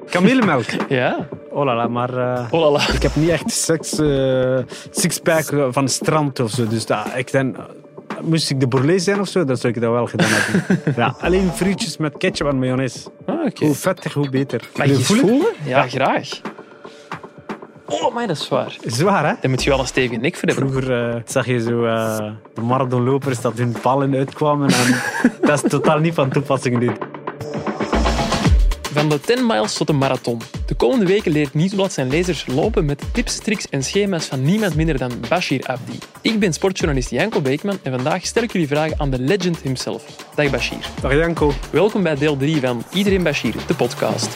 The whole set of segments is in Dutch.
Kamelenmelk. Ja. Oh la la, maar Oh la la. ik heb niet echt sixpack van het strand of zo. Dus ik denk, moest ik de Bourlet zijn of zo, dan zou ik dat wel gedaan hebben. Ja, alleen frietjes met ketchup en mayonaise. Oké. Hoe vettig, hoe beter. Mag je eens voelen? Ja, Ja. graag. Oh, maar dat is zwaar. Zwaar, hè? Daar moet je wel een stevige nek voor hebben. Vroeger zag je zo de marathonlopers dat hun ballen uitkwamen. En dat is totaal niet van toepassing nu. Van de 10 miles tot de marathon. De komende weken leert Nieuwsblad zijn lezers lopen met tips, tricks en schema's van niemand minder dan Bashir Abdi. Ik ben sportjournalist Janko Beekman en vandaag stel ik jullie vragen aan de legend himself. Dag Bashir. Dag Janko. Welkom bij deel 3 van Iedereen Bashir, de podcast.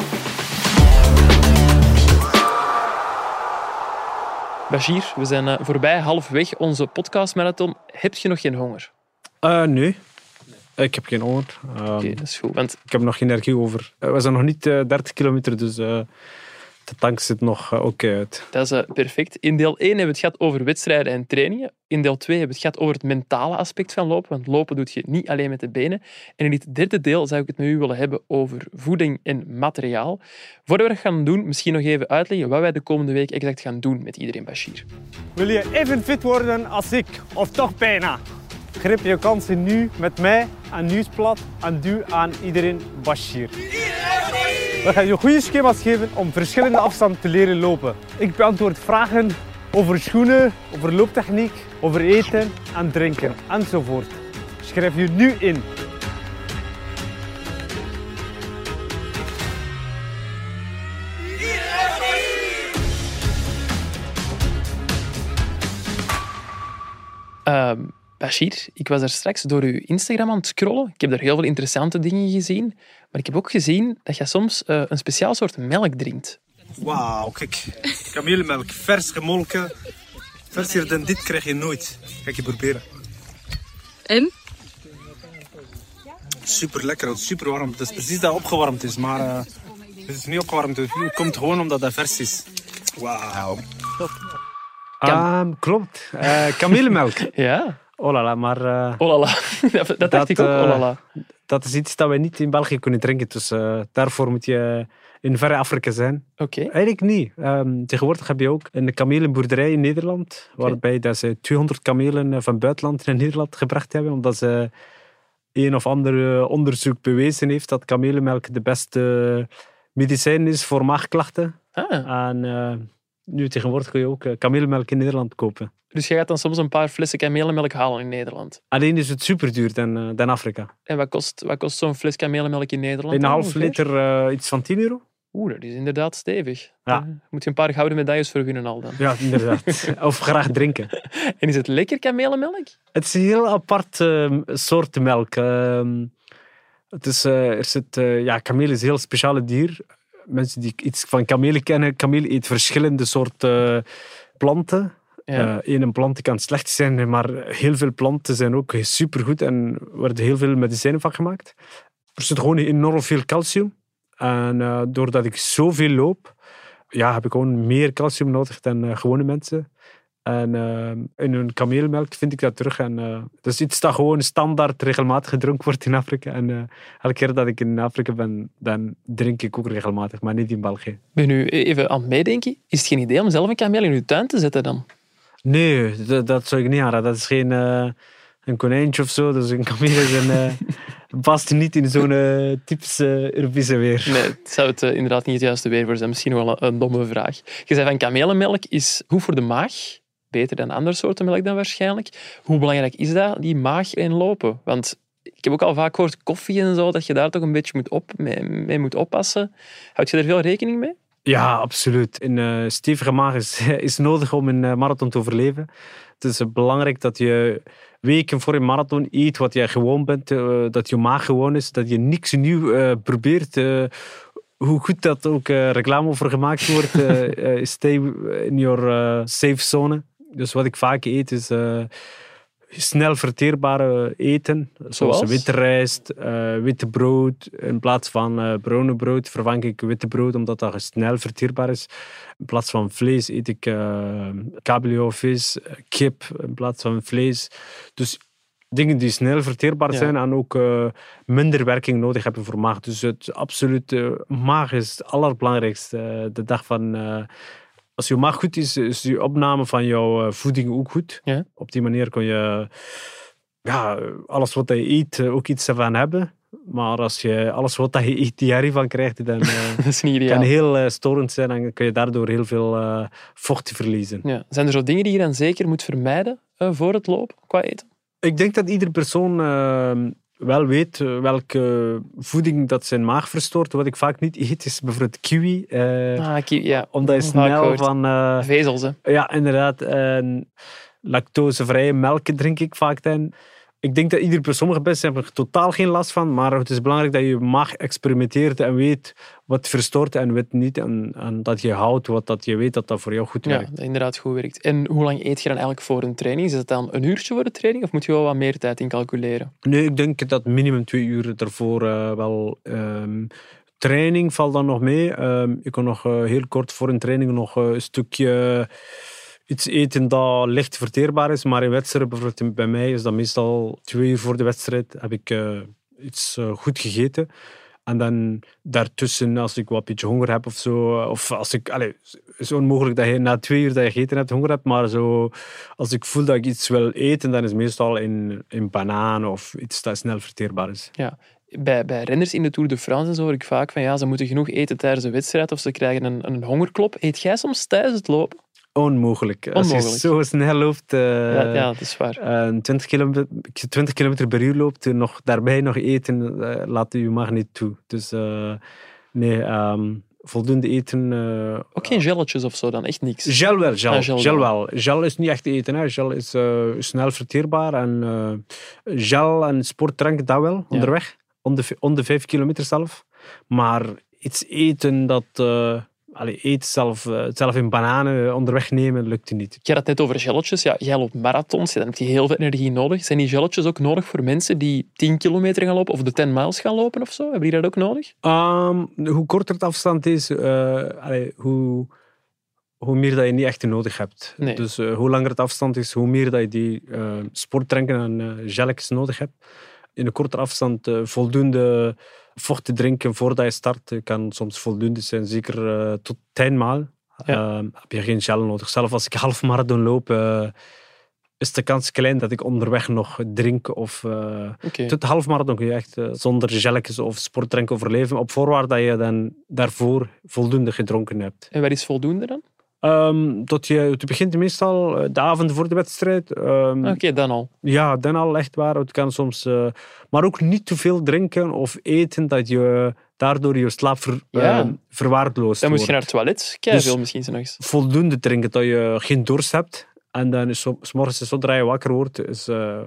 Bashir, we zijn voorbij halfweg onze podcastmarathon. Heb je nog geen honger? Nee. Ik heb geen honger. Oké, dat is goed. Want Ik heb nog geen energie over. We zijn nog niet 30 kilometer, dus de tank zit nog oké uit. dat is perfect. In deel 1 hebben we het gehad over wedstrijden en trainingen. In deel 2 hebben we het gehad over het mentale aspect van lopen. Want lopen doe je niet alleen met de benen. En in dit derde deel zou ik het met u willen hebben over voeding en materiaal. Voordat we dat gaan doen, misschien nog even uitleggen wat wij de komende week exact gaan doen met Iedereen Bashir. Wil je even fit worden als ik, of toch bijna? Grip je kansen nu met mij aan Nieuwsblad en doe aan Iedereen Bashir. We gaan je goede schema's geven om verschillende afstanden te leren lopen. Ik beantwoord vragen over schoenen, over looptechniek, over eten en drinken enzovoort. Schrijf je nu in. Bashir, ik was daar straks door uw Instagram aan het scrollen. Ik heb daar heel veel interessante dingen gezien. Maar ik heb ook gezien dat je soms een speciaal soort melk drinkt. Wauw, kijk. Kamelenmelk, vers gemolken. Versier dan dit krijg je nooit. Kijk je proberen. En? Super lekker, super warm. Het is precies dat het opgewarmd is, maar het is niet opgewarmd. Het komt gewoon omdat dat vers is. Wauw. Klopt. Kamelenmelk. Ja. Oh la la, maar Oh la la. Dat dacht ik ook. Oh la la. dat is iets dat wij niet in België kunnen drinken. Dus daarvoor moet je in verre Afrika zijn. Oké. Eigenlijk niet. Tegenwoordig heb je ook een kamelenboerderij in Nederland, waarbij dat ze 200 kamelen van buitenland naar Nederland gebracht hebben, omdat ze een of ander onderzoek bewezen heeft dat kamelenmelk de beste medicijn is voor maagklachten. En nu tegenwoordig kun je ook kamelenmelk in Nederland kopen. Dus je gaat dan soms een paar flessen kamelenmelk halen in Nederland. Alleen is het super duur dan Afrika. En wat kost zo'n fles kamelenmelk in Nederland? Een dan half ongeveer? liter iets van 10 euro. Oeh, dat is inderdaad stevig. Ja. Moet je een paar gouden medailles voor winnen al dan. Ja, inderdaad. Of graag drinken. En is het lekker kamelenmelk? Het is een heel apart soort melk. Kameel is een heel speciale dier. Mensen die iets van kamelen kennen, kameel eet verschillende soorten planten. Ja. Eén plant kan slecht zijn, maar heel veel planten zijn ook supergoed en worden heel veel medicijnen van gemaakt. Er zit gewoon enorm veel calcium. En doordat ik zoveel loop, heb ik gewoon meer calcium nodig dan gewone mensen. En in hun kameelmelk vind ik dat terug. En dat is iets dat gewoon standaard regelmatig gedronken wordt in Afrika. En elke keer dat ik in Afrika ben, dan drink ik ook regelmatig, maar niet in België. Ik ben nu even aan het meedenken. Is het geen idee om zelf een kameel in uw tuin te zetten dan? Nee, dat zou ik niet aanraden. Dat is geen een konijntje of zo. Dus een kameel past niet in zo'n typische Europese weer. Nee, het zou het inderdaad niet het juiste weer voor zijn. Misschien wel een domme vraag. Je zei van kamelenmelk is goed voor de maag. Beter dan andere soorten melk dan waarschijnlijk. Hoe belangrijk is dat, die maag in lopen? Want ik heb ook al vaak gehoord, koffie en zo, dat je daar toch een beetje mee moet oppassen. Houd je er veel rekening mee? Ja, absoluut. Een stevige maag is nodig om een marathon te overleven. Het is belangrijk dat je weken voor een marathon eet wat je gewoon bent. Dat je maag gewoon is. Dat je niks nieuw probeert. Hoe goed dat ook reclame over gemaakt wordt. Stay in your safe zone. Dus wat ik vaak eet is snel verteerbare eten. Zoals witte rijst, witte brood. In plaats van bruine brood vervang ik witte brood, omdat dat snel verteerbaar is. In plaats van vlees eet ik kabeljauw, vis, kip in plaats van vlees. Dus dingen die snel verteerbaar Ja. zijn en ook minder werking nodig hebben voor maag. Dus het absolute maag is het allerbelangrijkste. De dag van... als je maag goed is je opname van jouw voeding ook goed. Ja. Op die manier kun je alles wat je eet ook iets ervan hebben. Maar als je alles wat je eet diarree van krijgt, dan Dat is niet ideaal. kan heel storend zijn en kun je daardoor heel veel vocht verliezen. Ja. Zijn er zo dingen die je dan zeker moet vermijden voor het lopen, qua eten? Ik denk dat iedere persoon wel weet welke voeding dat zijn maag verstoort. Wat ik vaak niet eet is bijvoorbeeld kiwi. Ja. Omdat je Vaak snel gehoord. van... Vezels, hè. ja, inderdaad. Lactosevrije melk drink ik vaak dan. Ik denk dat iedere persoon, sommige mensen hebben er totaal geen last van, maar het is belangrijk dat je maag experimenteert en weet wat verstoort en wat niet. En dat je houdt wat dat je weet dat voor jou goed Ja, werkt. dat inderdaad goed werkt. En hoe lang eet je dan eigenlijk voor een training? Is het dan een uurtje voor de training of moet je wel wat meer tijd in calculeren? Nee, ik denk dat minimum 2 uur ervoor wel... training valt dan nog mee. Je kan nog heel kort voor een training nog een stukje iets eten dat licht verteerbaar is. Maar in wedstrijden, bijvoorbeeld bij mij, is dat meestal 2 uur voor de wedstrijd heb ik iets goed gegeten. En dan daartussen, als ik wat een beetje honger heb of zo, of als ik... het is onmogelijk dat je na 2 uur dat je gegeten hebt, honger hebt, maar zo, als ik voel dat ik iets wil eten, dan is het meestal in banaan of iets dat snel verteerbaar is. Ja. Bij renners in de Tour de France en zo hoor ik vaak van ze moeten genoeg eten tijdens de wedstrijd of ze krijgen een hongerklop. Eet jij soms tijdens het lopen? Onmogelijk. Als je zo snel loopt, ja, dat is waar. 20 kilometer per uur loopt, nog daarbij nog eten, laat je maag niet toe. Dus nee, voldoende eten. Ook geen gelletjes of zo dan? Echt niks? Gel wel. Gel wel. Gel is niet echt eten. Hè. Gel is snel verteerbaar. En gel en sportdrank, dat wel, onderweg. Om de 5 kilometer zelf. Maar iets eten dat... eten zelf in bananen onderweg nemen, lukt niet. Je had het net over gelletjes. Ja, jij loopt marathons, dan heb je heel veel energie nodig. Zijn die gelletjes ook nodig voor mensen die 10 kilometer gaan lopen of de 10 miles gaan lopen of zo? Hebben die dat ook nodig? Hoe korter het afstand is, hoe meer dat je niet echt nodig hebt. Nee. Dus hoe langer het afstand is, hoe meer dat je die sportdranken en gelletjes nodig hebt. In een kortere afstand voldoende vocht te drinken voordat je start kan soms voldoende zijn. Zeker tot 10 maal heb je geen gel nodig. Zelfs als ik half marathon loop, is de kans klein dat ik onderweg nog drink. Of, tot de half marathon kun je echt zonder gelletjes of sportdrank overleven. Op voorwaarde dat je dan daarvoor voldoende gedronken hebt. En wat is voldoende dan? Het begint meestal de avond voor de wedstrijd. Oké, dan al. Ja, dan al echt waar. Het kan soms... maar ook niet te veel drinken of eten dat je daardoor je slaap verwaarloost Dan moet je wordt. naar het toilet. Veel misschien zo nog eens. Voldoende drinken, dat je geen dorst hebt. En dan is 's morgens, zodra je wakker wordt, is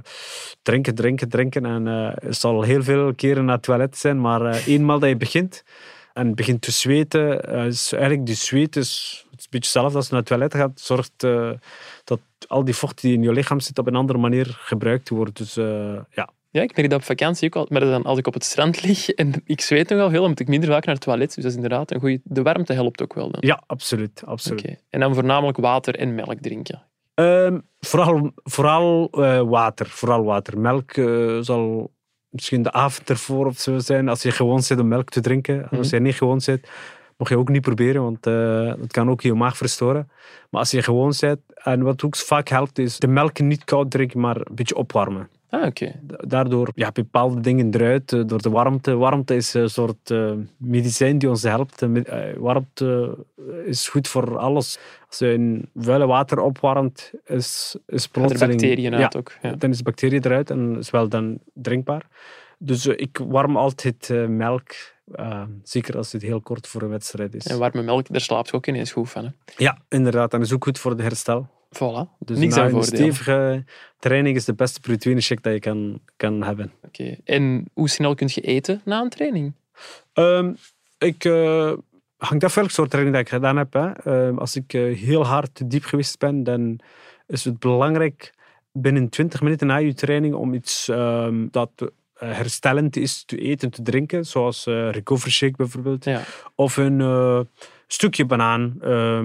drinken. En het zal heel veel keren naar het toilet zijn. Maar eenmaal dat je begint en begint te zweten, is eigenlijk die zweet is... Het is een beetje hetzelfde als je naar het toilet gaat. Zorgt dat al die vocht die in je lichaam zit op een andere manier gebruikt wordt. Dus ja. Ja, ik merk dat op vakantie ook al. Maar dan, als ik op het strand lig en ik zweet nogal veel, dan moet ik minder vaak naar het toilet. Dus dat is inderdaad een goede... De warmte helpt ook wel dan. Ja, absoluut. Okay. En dan voornamelijk water en melk drinken. Vooral water. Melk zal misschien de avond ervoor of zo zijn. Als je gewoon zit om melk te drinken. Als je niet gewoon zit, mag je ook niet proberen, want dat kan ook je maag verstoren. Maar als je gewoon bent, en wat ook vaak helpt, is de melk niet koud drinken, maar een beetje opwarmen. Oké. Daardoor bepaalde dingen eruit, door de warmte. Warmte is een soort medicijn die ons helpt. Warmte is goed voor alles. Als je in vuile water opwarmt, is plotseling... Er bacteriën uit ook. Ja. Dan is de bacterie eruit en is wel dan drinkbaar. Dus ik warm altijd melk. Zeker als het heel kort voor een wedstrijd is. En warme melk, daar slaapt je ook ineens goed van. Hè? Ja, inderdaad. En dat is ook goed voor het herstel. Voilà. Dus niks aan een voordelen. stevige training is de beste proteïne shake dat je kan hebben. Oké. En hoe snel kun je eten na een training? Hangt af welk soort training dat ik gedaan heb. Hè. Als ik heel hard diep geweest ben, dan is het belangrijk binnen 20 minuten na je training om iets dat herstellend is te eten, te drinken. Zoals recovery shake bijvoorbeeld. Ja. Of een stukje banaan.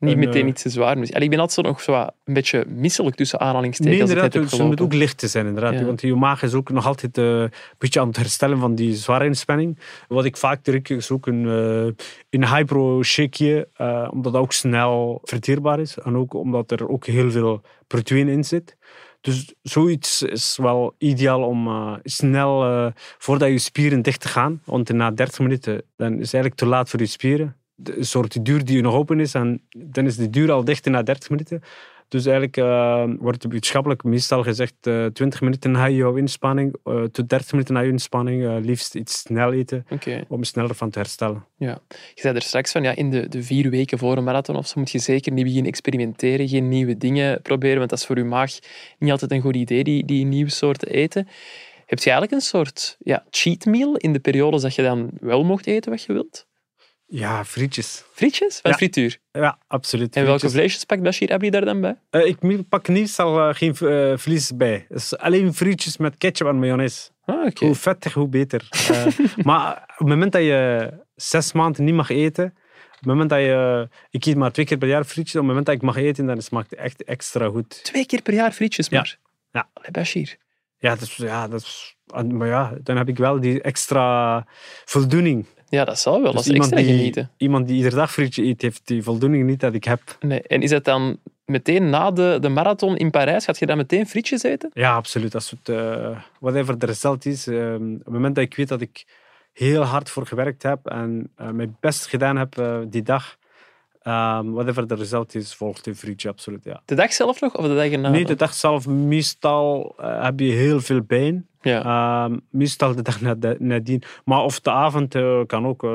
Niet meteen iets te zwaar. Dus, ik ben altijd zo nog zo een beetje misselijk tussen aanhalingstekens. Nee, als ik inderdaad. net heb Het moet gelopen. ook licht te zijn, inderdaad. Ja. Want je maag is ook nog altijd een beetje aan het herstellen van die zware inspanning. Wat ik vaak drink is ook een Hypro shakeje, omdat dat ook snel verteerbaar is. En ook omdat er ook heel veel proteïne in zit. Dus zoiets is wel ideaal om snel, voordat je spieren dicht te gaan. Want na 30 minuten dan is het eigenlijk te laat voor je spieren. De soort duur die nog open is, en dan is de duur al dicht na 30 minuten. Dus eigenlijk wordt wetenschappelijk meestal gezegd 20 minuten na jouw inspanning, tot 30 minuten na je inspanning, liefst iets snel eten, Oké. om sneller van te herstellen. Ja. Je zei er straks van, in de 4 weken voor een marathon of zo moet je zeker niet beginnen experimenteren, geen nieuwe dingen proberen, want dat is voor je maag niet altijd een goed idee, die nieuwe soorten eten. Heb je eigenlijk een soort cheat meal in de periodes dat je dan wel mocht eten wat je wilt? Ja, frietjes. Frietjes? Van Ja. frituur. Ja, absoluut. En welke Frietjes. vleesjes pakt Bashir Abdi daar dan bij? Ik pak niet al geen vlees bij. Dus alleen frietjes met ketchup en mayonaise. Ah, oké. Hoe vettig, hoe beter. Maar op het moment dat je 6 maanden niet mag eten, op het moment dat je... Ik eet maar 2 keer per jaar frietjes. Op het moment dat ik mag eten, dan smaakt het echt extra goed. 2 keer per jaar frietjes maar. Ja. Allee, Bashir. Ja, dat is... Maar ja, dan heb ik wel die extra voldoening. Ja, dat zal wel. Dus Dat is extra genieten. iemand die iedere dag frietje eet, heeft die voldoening niet dat ik heb. Nee. En is het dan meteen na de marathon in Parijs, gaat je dan meteen frietjes eten? Ja, absoluut. Als het, whatever de result is, op het moment dat ik weet dat ik heel hard voor gewerkt heb en mijn best gedaan heb die dag, whatever de result is, volgt een frietje, absoluut, ja. De dag zelf nog of de dag erna? Nee, de dag zelf, meestal heb je heel veel pijn. Ja. Meestal de dag nadien. Maar of de avond kan ook,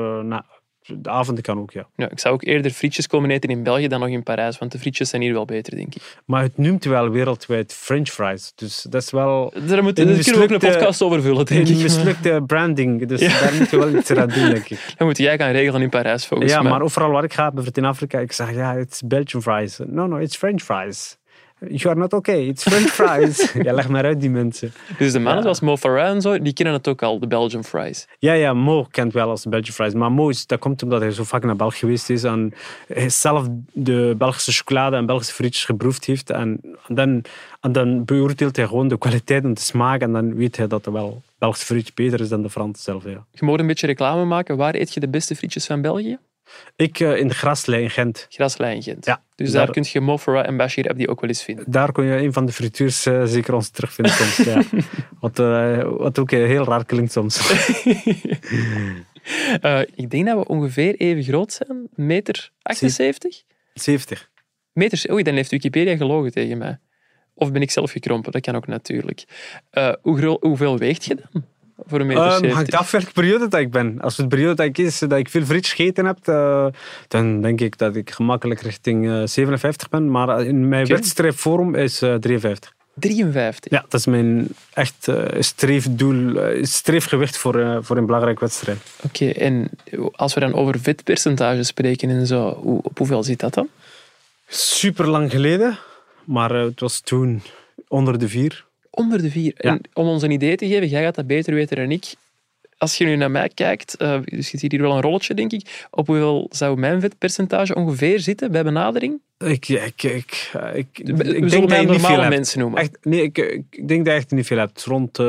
de avond kan ook, ja. Ja, ik zou ook eerder frietjes komen eten in België dan nog in Parijs, want de frietjes zijn hier wel beter, denk ik. Maar het noemt wel wereldwijd French fries. Dus dat is wel... Daar kunnen we ook een podcast over vullen, denk Een ik. mislukte branding. Dus daar moeten we wel iets aan doen, denk ik. Dat moet jij gaan regelen in Parijs, volgens Ja, mij. maar overal waar ik ga, bijvoorbeeld in Afrika, ik zeg, ja, it's Belgian fries. No, it's French fries. You are not okay, it's French fries. Ja, leg maar uit, die mensen. Dus de mannen zoals Mo Farah en zo, die kennen het ook al, de Belgian fries. Ja, Mo kent wel als Belgian fries. Maar Mo, dat komt omdat hij zo vaak naar België geweest is en hij zelf de Belgische chocolade en Belgische frietjes geproefd heeft. En dan beoordeelt hij gewoon de kwaliteit en de smaak en dan weet hij dat er wel Belgische frietje beter is dan de Franse zelf, ja. Je moet een beetje reclame maken. Waar eet je de beste frietjes van België? Ik in de Graslei in Gent. Graslei in Gent. Ja, Dus daar kun je Mo Farah en Bashir Abdi ook wel eens vinden. Daar kon je een van de frituurs zeker ons terugvinden soms. Ja. Wat ook heel raar klinkt soms. Ik denk dat we ongeveer even groot zijn. 1,78 meter? 70. Meters? Oei, dan heeft Wikipedia gelogen tegen mij. Of ben ik zelf gekrompen? Dat kan ook natuurlijk. Hoeveel weegt je dan? Voor 1,70 meter? Hangt af welke periode dat ik ben. Als het periode dat ik is dat ik veel frietjes gegeten heb, dan denk ik dat ik gemakkelijk richting 57 ben. Maar in mijn wedstrijdvorm is 53. 53? Ja, dat is mijn echt streefdoel, streefgewicht voor een belangrijke wedstrijd. Oké, en als we dan over vetpercentage spreken en zo, op hoeveel zit dat dan? Super lang geleden, maar het was toen onder de 4. Onder de 4. Ja. En om ons een idee te geven, jij gaat dat beter weten dan ik. Als je nu naar mij kijkt, dus je ziet hier wel een rolletje, denk ik. Op hoeveel zou mijn vetpercentage ongeveer zitten bij benadering? Ik We denk zullen dat mij je niet veel normale hebt. mensen noemen. Echt, nee, ik denk dat je echt niet veel hebt. Rond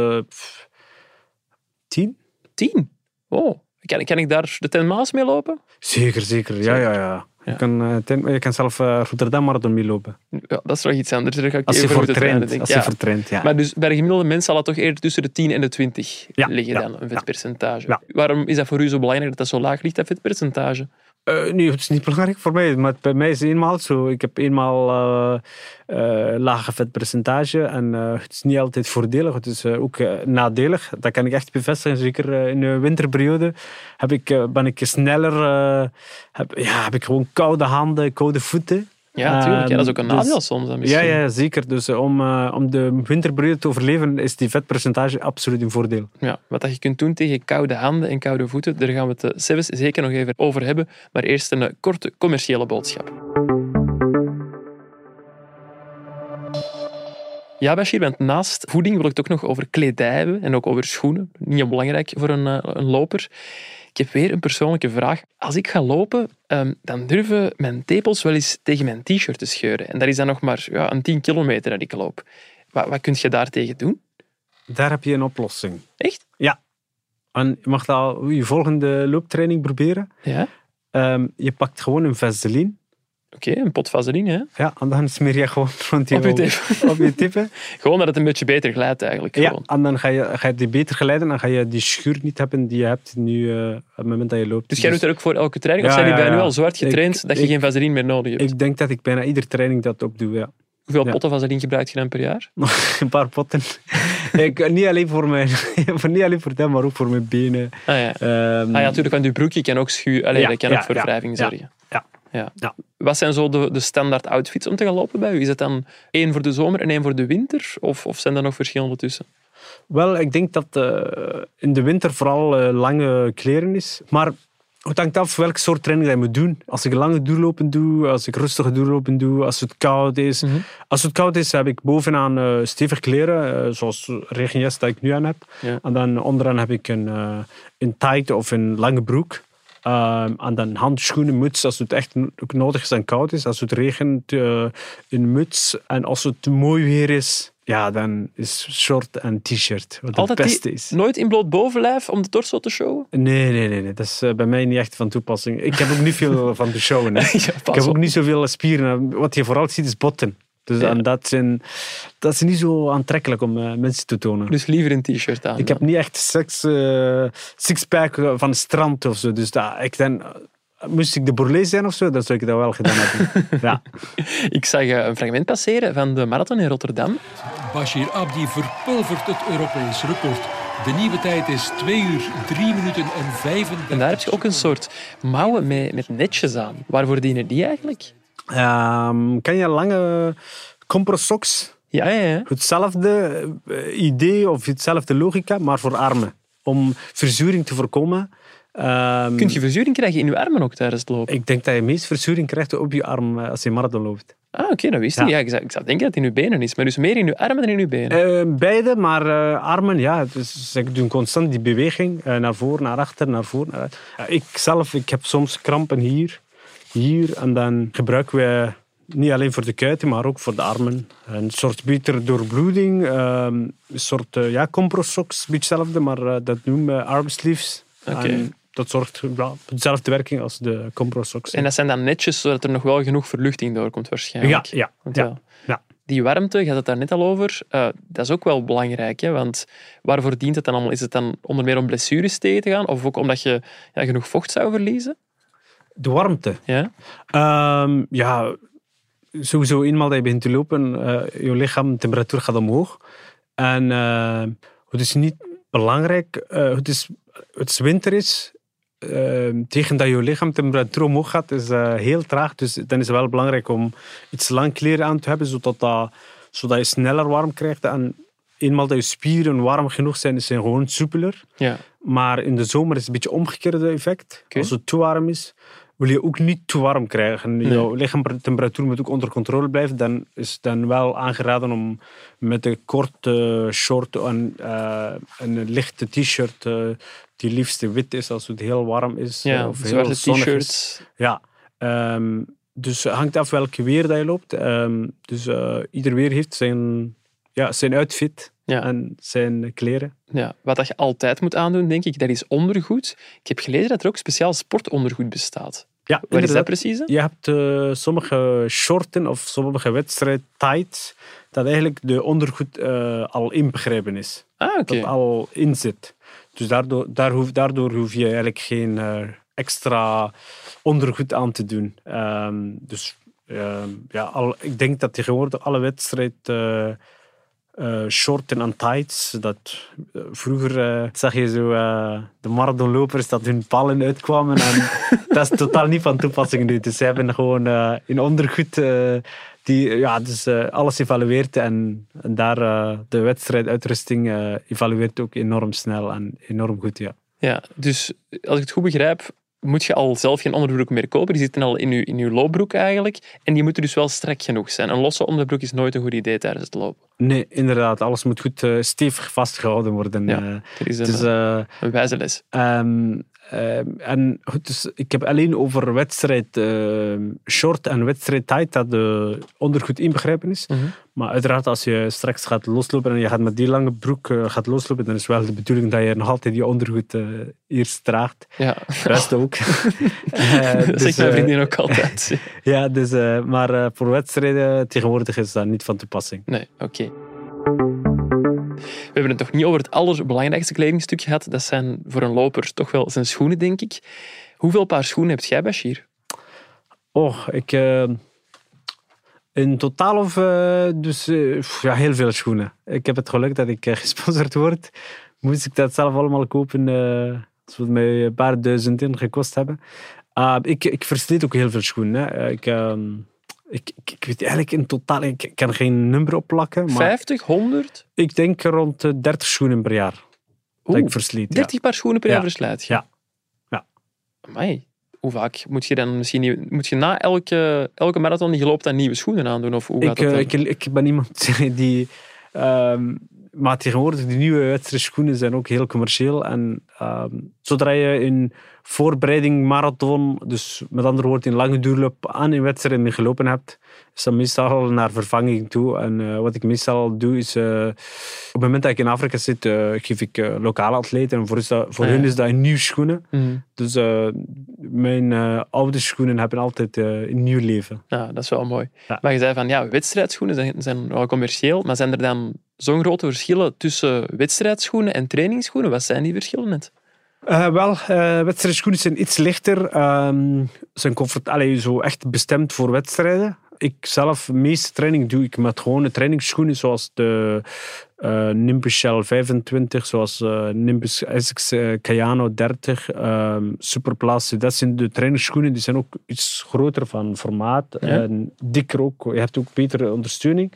10? 10? Oh, kan ik daar de 10 maals mee lopen? Zeker. Ja. Je kan zelf Rotterdam Marathon meelopen. Ja, dat is nog iets anders. Daar ga ik Als je even voor moeten trainen, traint. denk ik. Als je voor traint, ja. Maar dus bij de gemiddelde mens zal dat toch eerder tussen de 10 en de 20 liggen ja, dan, een vetpercentage. Ja. Waarom is dat voor u zo belangrijk dat dat zo laag ligt, dat vetpercentage? Nee, het is niet belangrijk voor mij, maar bij mij is het eenmaal zo. Ik heb eenmaal lage vetpercentage en het is niet altijd voordelig. Het is ook nadelig. Dat kan ik echt bevestigen. Zeker in de winterperiode ben ik sneller. Heb ik gewoon koude handen, koude voeten. Ja, natuurlijk. Dat is ook een Dus- nadeel soms dan misschien. Ja, zeker. Dus om de winterperiode te overleven is die vetpercentage absoluut een voordeel. Ja, wat dat je kunt doen tegen koude handen en koude voeten, daar gaan we het zelfs zeker nog even over hebben. Maar eerst een korte commerciële boodschap. Ja, Bashir, want naast voeding wil ik het ook nog over kledij hebben en ook over schoenen. Niet onbelangrijk voor een loper. Ik heb weer een persoonlijke vraag. Als ik ga lopen, dan durven mijn tepels wel eens tegen mijn t-shirt te scheuren. En dat is dan nog maar een 10 kilometer dat ik loop. Wat kun je daartegen doen? Daar heb je een oplossing. Echt? Ja. En je mag dat je volgende looptraining proberen. Ja. Je pakt gewoon een vaseline. Oké, een pot vaseline, hè? Ja, en dan smeer je gewoon rond Op je tippen. op je tippen. Gewoon dat het een beetje beter glijdt eigenlijk. Ja, Gewoon. en dan ga je die beter geleiden. Dan ga je die schuur niet hebben die je hebt nu op het moment dat je loopt. Dus jij doet dat ook voor elke training? Of zijn jullie bij nu al zo hard getraind dat je geen vaseline meer nodig hebt? Ik denk dat ik bijna iedere training dat opdoe, ja. Hoeveel potten vaseline gebruik je dan per jaar? Een paar potten. Niet alleen voor dat, maar ook voor mijn benen. Ja, natuurlijk, want je broekje kan ook dat kan ook voor wrijving zorgen. Ja. Wat zijn zo de standaard outfits om te gaan lopen bij u? Is het dan 1 voor de zomer en 1 voor de winter? Of zijn er nog verschillen tussen? Wel, ik denk dat in de winter vooral lange kleren is. Maar het hangt af welke soort training je moet doen. Als ik lange doorlopen doe, als ik rustige doorlopen doe, als het koud is. Mm-hmm. Als het koud is, heb ik bovenaan stevige kleren, zoals regenjas dat ik nu aan heb. Ja. En dan onderaan heb ik een tight of een lange broek. En dan handschoenen, muts als het echt ook nodig is en koud is. Als het regent, een muts. En als het mooi weer is, ja, dan is short en t-shirt wat Altijd het beste is. Nooit in bloot bovenlijf om de torso te showen? Nee. Dat is bij mij niet echt van toepassing. Ik heb ook niet veel van de showen. Hè. Ja, Ik heb ook niet zoveel spieren. Wat je vooral ziet is botten. Dus en dat is niet zo aantrekkelijk om mensen te tonen. Dus liever een t-shirt aan. Ik heb niet echt sixpack van het strand of zo. Dus moest ik de Bourlet zijn of zo, dan zou ik dat wel gedaan hebben. Ja. Ik zag een fragment passeren van de marathon in Rotterdam. Bashir Abdi verpulvert het Europees record. De nieuwe tijd is 2 uur, 3 minuten en 35. En daar heb je ook een soort mouwen met netjes aan. Waarvoor dienen die eigenlijk? Ken je lange compressocks? Ja. Hetzelfde idee of hetzelfde logica, maar voor armen. Om verzuring te voorkomen. Kun je verzuring krijgen in je armen ook tijdens het lopen? Ik denk dat je meest verzuring krijgt op je arm als je marathon loopt. Oké, dat wist ik. Ja, ik zou denken dat het in je benen is. Maar dus meer in je armen dan in je benen? Beide, maar armen, ja. Dus ik doe constant die beweging. Naar voren, naar achter, naar voren. Ik heb soms krampen hier. En dan gebruiken we niet alleen voor de kuiten, maar ook voor de armen. Een soort betere doorbloeding. Een soort compressocks, een beetje hetzelfde, maar dat noemen we armsleeves. Okay. Dat zorgt voor dezelfde werking als de compressocks. En dat zijn dan netjes, zodat er nog wel genoeg verluchting doorkomt waarschijnlijk. Ja. Die warmte, je had het daar net al over, dat is ook wel belangrijk. Hè? Want waarvoor dient het dan allemaal? Is het dan onder meer om blessures tegen te gaan? Of ook omdat je genoeg vocht zou verliezen? De warmte? Ja. Sowieso eenmaal dat je begint te lopen, je lichaam, de temperatuur gaat omhoog. En het is niet belangrijk, het is winter is, tegen dat je lichaamtemperatuur omhoog gaat, is heel traag. Dus dan is het wel belangrijk om iets lang kleren aan te hebben, zodat je sneller warm krijgt. En eenmaal dat je spieren warm genoeg zijn, is het gewoon soepeler. Ja. Maar in de zomer is het een beetje omgekeerde effect. Okay. Als het te warm is, wil je ook niet te warm krijgen. Nee. Je lichaamtemperatuur moet ook onder controle blijven. Dan is het dan wel aangeraden om met een korte short en een lichte t-shirt, die liefst wit is als het heel warm is. Of heel zwarte zonnig t-shirts. Is. Ja. Dus het hangt af welke weer dat je loopt. Dus ieder weer heeft zijn outfit en zijn kleren. Ja, wat je altijd moet aandoen, denk ik, dat is ondergoed. Ik heb gelezen dat er ook speciaal sportondergoed bestaat. Ja, wat is dat precies? Je hebt sommige shorten of sommige wedstrijd tights dat eigenlijk de ondergoed al inbegrepen is. Oké. Dat al in zit. Dus daardoor hoef je eigenlijk geen extra ondergoed aan te doen. Ik denk dat tegenwoordig alle wedstrijd shorten en tights. Vroeger zag je zo de marathonlopers dat hun pallen uitkwamen. En dat is totaal niet van toepassing nu. Dus ze hebben gewoon in ondergoed dus alles evalueert. En daar de wedstrijduitrusting evalueert ook enorm snel en enorm goed. Ja, dus als ik het goed begrijp, moet je al zelf geen onderbroek meer kopen. Die zitten al in je loopbroek eigenlijk. En die moeten dus wel strak genoeg zijn. Een losse onderbroek is nooit een goed idee tijdens het lopen. Nee, inderdaad. Alles moet goed stevig vastgehouden worden. Ja, dat is een wijze les. En goed, dus ik heb alleen over wedstrijd short en wedstrijd tight dat de ondergoed inbegrepen is. Maar uiteraard als je straks gaat loslopen en je gaat met die lange broek gaat loslopen, dan is wel de bedoeling dat je nog altijd je ondergoed eerst draagt. Ja. Best ook. Dat zegt mijn vriendin ook altijd. Ja, dus, maar voor wedstrijden tegenwoordig is dat niet van toepassing. Nee, oké. We hebben het toch niet over het allerbelangrijkste kledingstuk gehad. Dat zijn voor een loper toch wel zijn schoenen, denk ik. Hoeveel paar schoenen heb jij, Bashir? Ik... in totaal of... heel veel schoenen. Ik heb het geluk dat ik gesponsord word. Moest ik dat zelf allemaal kopen. Dat moet mij een paar duizenden gekost hebben. Ik versleet ook heel veel schoenen. Hè. Ik weet eigenlijk in totaal... Ik kan geen nummer opplakken. Maar 50, 100? Ik denk rond 30 schoenen per jaar. Dat ik versliet. 30 paar schoenen per jaar verslijt je? Ja. Amai. Hoe vaak moet je dan misschien... Moet je na elke marathon die je loopt dan nieuwe schoenen aandoen? Of hoe gaat dat dan? Ik ben iemand die... maar tegenwoordig, de nieuwe wedstrijdschoenen zijn ook heel commercieel. En zodra je in voorbereiding marathon, dus met andere woorden in lange duurloop, aan een wedstrijd mee gelopen hebt, is dat meestal naar vervanging toe. En wat ik meestal doe, is op het moment dat ik in Afrika zit, geef ik lokale atleten. En voor hun is dat een nieuwe schoenen. Dus mijn oude schoenen hebben altijd een nieuw leven. Ja, dat is wel mooi. Ja. Maar je zei van, wedstrijdschoenen zijn wel commercieel, maar zijn er dan zo'n grote verschillen tussen wedstrijdschoenen en trainingsschoenen? Wat zijn die verschillen net? Wedstrijdschoenen zijn iets lichter. Zijn zo echt bestemd voor wedstrijden. Ik zelf, de meeste training doe ik met gewone trainingsschoenen, zoals de Nimbus Shell 25, zoals Nimbus Essex Kayano 30, Superplast. Dat zijn de trainingsschoenen, die zijn ook iets groter van formaat. En dikker ook. Je hebt ook betere ondersteuning.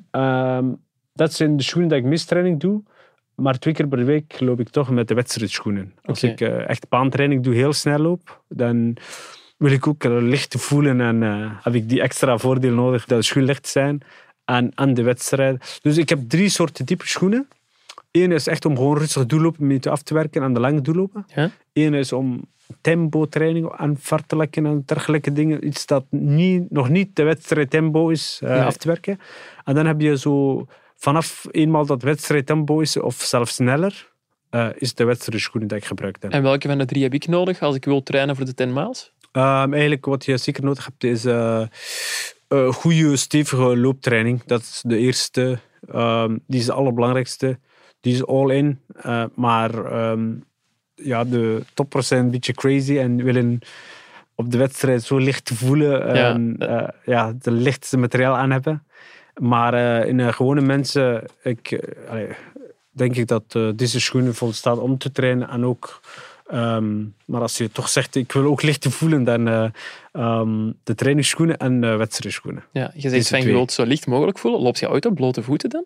Dat zijn de schoenen die ik meest training doe. Maar 2 keer per week loop ik toch met de wedstrijdschoenen. Als ik echt baantraining doe, heel snel loop, dan wil ik ook licht voelen en heb ik die extra voordeel nodig dat de schoenen licht zijn en aan de wedstrijd. Dus ik heb 3 soorten type schoenen. Eén is echt om gewoon rustig doorlopen mee af te werken aan de lange doorlopen. Eén is om tempo training en fartelijke en dergelijke dingen. Iets dat nog niet de wedstrijd tempo is af te werken. En dan heb je zo... Vanaf eenmaal dat wedstrijdtempo is, of zelfs sneller, is de wedstrijdschoenen die ik gebruik heb. En welke van de 3 heb ik nodig als ik wil trainen voor de 10 miles? Eigenlijk wat je zeker nodig hebt is goede, stevige looptraining. Dat is de eerste. Die is de allerbelangrijkste. Die is all-in. Maar de toppers zijn een beetje crazy en willen op de wedstrijd zo licht voelen. De lichtste materiaal aan hebben. Maar in gewone mensen, denk ik dat deze schoenen volstaan om te trainen. En ook, maar als je toch zegt, ik wil ook licht voelen, dan de trainingsschoenen en de wedstrijdschoenen. Ja, je zegt van je wilt zo licht mogelijk voelen. Loop je uit op blote voeten dan?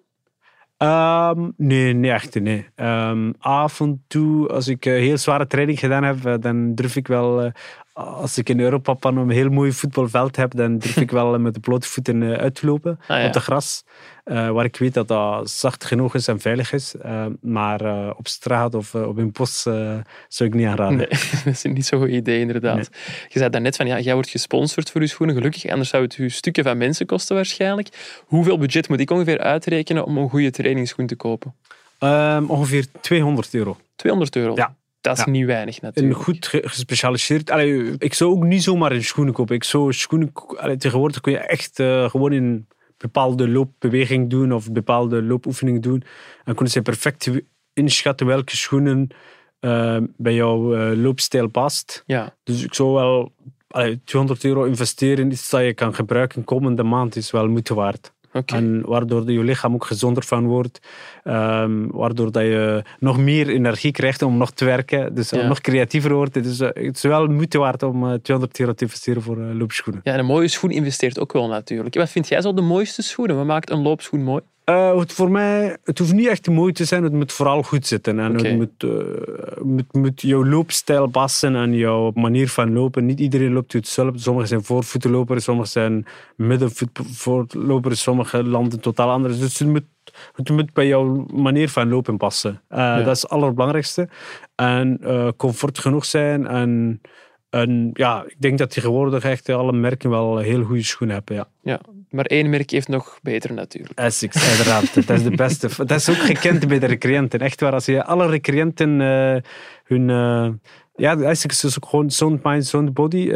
Nee, echt nee. Af en toe, als ik heel zware training gedaan heb, dan durf ik wel... Als ik in Europa een heel mooi voetbalveld heb, dan durf ik wel met de blote voeten uit te lopen op de gras. Waar ik weet dat dat zacht genoeg is en veilig is. Maar op straat of op een bos zou ik niet aanraden. Nee, dat is niet zo'n goed idee, inderdaad. Nee. Je zei daarnet van, jij wordt gesponsord voor je schoenen, gelukkig. Anders zou het je stukken van mensen kosten waarschijnlijk. Hoeveel budget moet ik ongeveer uitrekenen om een goede trainingsschoen te kopen? Ongeveer €200. €200? Ja. Dat is niet weinig natuurlijk. En goed gespecialiseerd. Ik zou ook niet zomaar een schoenen kopen. Tegenwoordig kun je echt gewoon een bepaalde loopbeweging doen of bepaalde loopoefening doen. En kunnen ze perfect inschatten welke schoenen bij jouw loopstijl past. Ja. Dus ik zou wel €200 investeren in iets dat je kan gebruiken komende maand is wel moeite waard. Okay. En waardoor je lichaam ook gezonder van wordt. Waardoor dat je nog meer energie krijgt om nog te werken. Dus nog creatiever wordt. Dus het is wel moeite waard om €200 te investeren voor loopschoenen. Ja, en een mooie schoen investeert ook wel natuurlijk. Wat vind jij zo de mooiste schoenen? Wat maakt een loopschoen mooi? Voor mij, het hoeft niet echt mooi te zijn. Het moet vooral goed zitten. En het moet jouw loopstijl passen en jouw manier van lopen. Niet iedereen loopt hetzelfde. Sommigen zijn voorvoetenlopers, sommigen zijn middenvoetlopers, sommige landen totaal anders. Dus het moet Het moet bij jouw manier van lopen passen. Dat is het allerbelangrijkste. En comfort genoeg zijn. En ja, ik denk dat tegenwoordig echt alle merken wel heel goede schoenen hebben. Ja, maar één merk heeft nog beter natuurlijk. Essex, inderdaad. Dat is de beste. Dat is ook gekend bij de recreanten. Echt waar, als je alle recreanten hun... Essex is ook gewoon sound mind, sound body.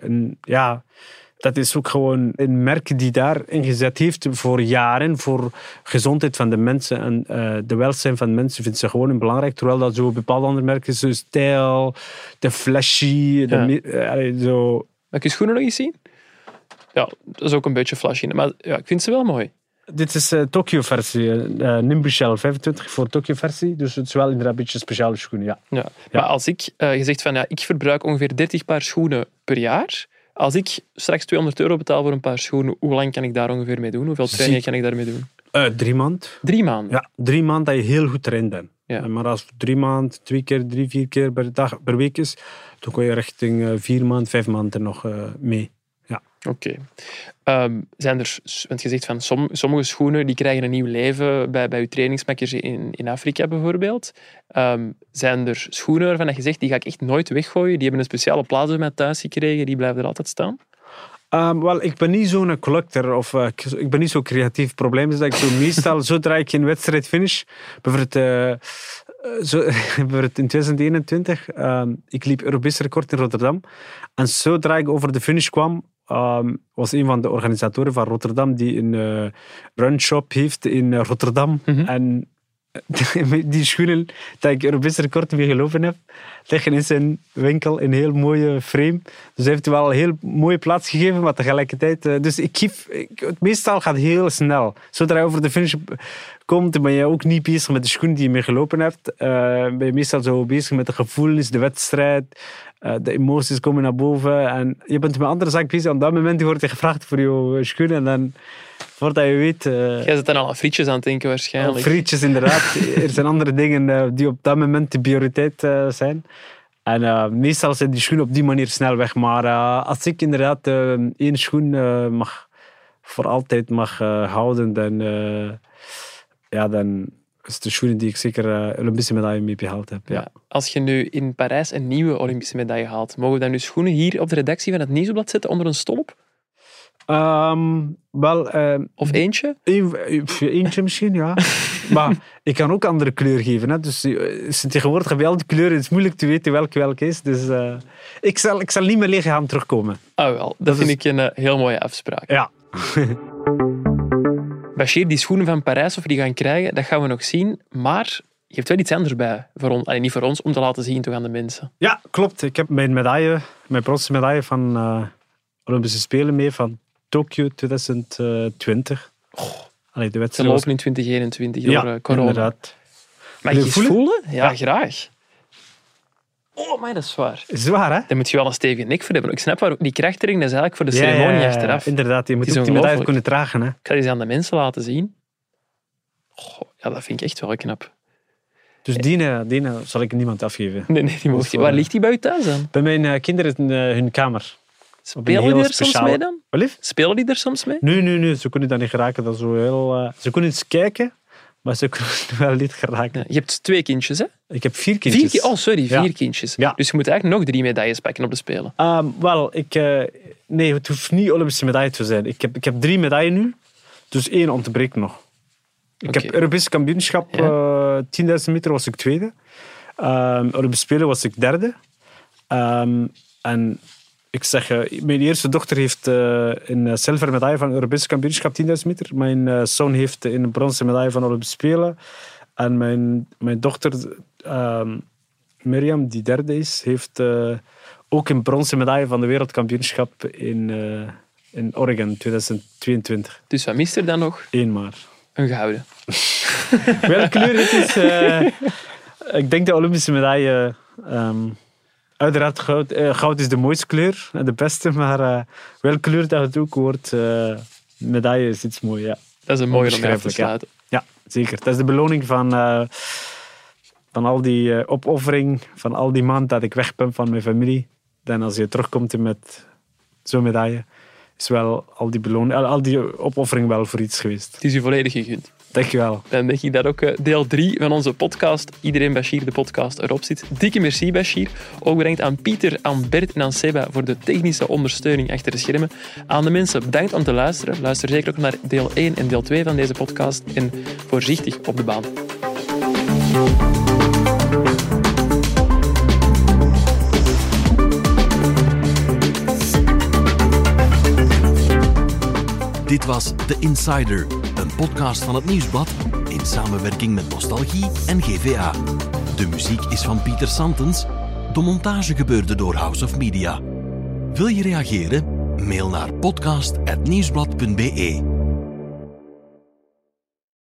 Dat is ook gewoon een merk die daar ingezet heeft voor jaren, voor gezondheid van de mensen en de welzijn van de mensen vindt ze gewoon belangrijk, terwijl dat zo bepaalde andere merken, zoals Stijl, de Flashy, zo... Mag ik je schoenen nog eens zien? Ja, dat is ook een beetje flashy, maar ja, ik vind ze wel mooi. Dit is Tokyo-versie, Nimbus Shell 25 voor Tokyo-versie, dus het is wel inderdaad een beetje speciale schoenen, ja. Maar als je zegt van, ik verbruik ongeveer 30 paar schoenen per jaar. Als ik straks €200 betaal voor een paar schoenen, hoe lang kan ik daar ongeveer mee doen? Hoeveel trainingen kan ik daarmee doen? 3 maanden. 3 maanden? Ja, 3 maanden dat je heel goed traint bent. Ja. Maar als 3 maanden, 2 keer, 3, 4 keer per week is, dan kun je richting 4 maanden, 5 maanden nog mee. Ja. Oké. Zijn er, want je zegt van sommige schoenen die krijgen een nieuw leven bij uw trainingsmakkers in Afrika bijvoorbeeld. Zijn er schoenen waarvan je zegt die ga ik echt nooit weggooien? Die hebben een speciale plaats bij mij thuis gekregen, die blijven er altijd staan? Wel, ik ben niet zo'n collector of ik ben niet zo creatief. Het probleem is dat ik zo meestal, zodra ik een wedstrijd finish, bijvoorbeeld in 2021, ik liep Europees record in Rotterdam. En zodra ik over de finish kwam, was een van de organisatoren van Rotterdam die een runshop heeft in Rotterdam. Mm-hmm. En die schoenen dat ik Europees record mee gelopen heb, liggen in zijn winkel in een heel mooie frame. Dus hij heeft wel een heel mooie plaats gegeven, maar tegelijkertijd... Dus het meestal gaat heel snel. Zodra je over de finish komt, ben je ook niet bezig met de schoenen die je mee gelopen hebt. Ben je meestal zo bezig met de gevoelens, de wedstrijd, de emoties komen naar boven. En je bent met andere zaken bezig. Op dat moment wordt je gevraagd voor je schoenen en dan... Voordat je weet... Jij zit dan al aan frietjes aan het denken waarschijnlijk. Frietjes, inderdaad. Er zijn andere dingen die op dat moment de prioriteit zijn. En meestal zijn die schoenen op die manier snel weg. Maar als ik inderdaad één schoen voor altijd mag houden, dan is het de schoenen die ik zeker Olympische medaille mee behaald heb. Ja. Als je nu in Parijs een nieuwe Olympische medaille haalt, mogen we dan nu schoenen hier op de redactie van het Nieuwsblad zetten onder een stolp? Of eentje? Eentje misschien, ja. Maar ik kan ook andere kleur geven. Hè. Dus tegenwoordig heb je al die kleuren. Het is moeilijk te weten welke is. Dus ik zal niet meer lege gaan terugkomen. Wel, dat vind ik een heel mooie afspraak. Ja. Bachir, die schoenen van Parijs, of we die gaan krijgen, dat gaan we nog zien. Maar je hebt wel iets anders bij. Niet voor ons, om te laten zien toch aan de mensen. Ja, klopt. Ik heb mijn bronzen medaille van Olympische Spelen mee van Tokio 2020. De wedstrijd Ze lopen in 2021 door corona. Inderdaad. Mag je eens voelen? Ja, graag. Oh, maar dat is zwaar. Zwaar, hè? Daar moet je wel een stevige nek voor hebben. Ik snap waar die krachttrekking, dat is eigenlijk voor de ceremonie achteraf. Inderdaad, je moet ook die medaille kunnen dragen. Hè? Ik ga die eens aan de mensen laten zien. Ja, dat vind ik echt wel knap. Dus die zal ik niemand afgeven. Nee, die mocht je. Waar ligt die bij je thuis dan? Bij mijn kinderen in hun kamer. Spelen die er soms mee dan? Wat? Spelen die er soms mee? Nee, ze kunnen dat niet geraken. Dat is zo heel, ze kunnen eens kijken, maar ze kunnen wel niet geraken. Ja, je hebt 2 kindjes, hè? Ik heb 4 kindjes. 4 kindjes. Ja. Dus je moet eigenlijk nog 3 medailles pakken op de Spelen. Nee, het hoeft niet Olympische medaille te zijn. Ik heb 3 medailles nu, dus 1 ontbreekt nog. Ik heb Europese kampioenschap, 10.000 meter was ik tweede. Olympische Spelen was ik derde. En ik zeg, mijn eerste dochter heeft een zilveren medaille van Europese kampioenschap 10.000 meter. Mijn zoon heeft een bronzen medaille van Olympische Spelen. En mijn dochter, Mirjam, die derde is, heeft ook een bronzen medaille van de wereldkampioenschap in Oregon 2022. Dus wat mist er dan nog? 1 maar. Een gouden. Welke kleur het is? Ik denk de Olympische medaille... uiteraard goud. Goud is de mooiste kleur, de beste, maar welke kleur dat het ook wordt, medaille is iets moois, ja. Dat is een mooie om mee af te sluiten. Ja, zeker. Dat is de beloning van al die opoffering, van al die maand dat ik weg ben van mijn familie. Dan als je terugkomt met zo'n medaille, is wel al die opoffering wel voor iets geweest. Het is u volledig gegund. Dankjewel. Dan denk ik dat ook deel 3 van onze podcast, Iedereen Bashir, de podcast, erop zit. Dikke merci, Bashir. Ook bedankt aan Pieter, aan Bert en aan Seba voor de technische ondersteuning achter de schermen. Aan de mensen, bedankt om te luisteren. Luister zeker ook naar deel 1 en deel 2 van deze podcast. En voorzichtig op de baan. Dit was The Insider, een podcast van het Nieuwsblad in samenwerking met Nostalgie en GVA. De muziek is van Pieter Santens. De montage gebeurde door House of Media. Wil je reageren? Mail naar podcast@nieuwsblad.be.